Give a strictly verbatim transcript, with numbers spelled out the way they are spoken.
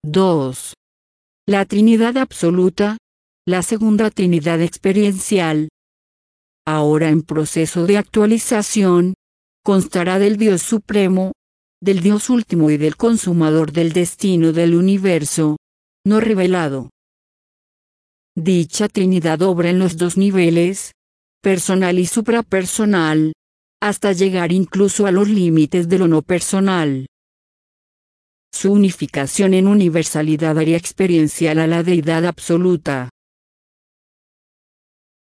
dos. La Trinidad absoluta, la segunda Trinidad experiencial, ahora en proceso de actualización, constará del Dios Supremo, del Dios último y del consumador del destino del universo, no revelado. Dicha Trinidad obra en los dos niveles, personal y suprapersonal, hasta llegar incluso a los límites de lo no personal. Su unificación en universalidad haría experiencial a la deidad absoluta.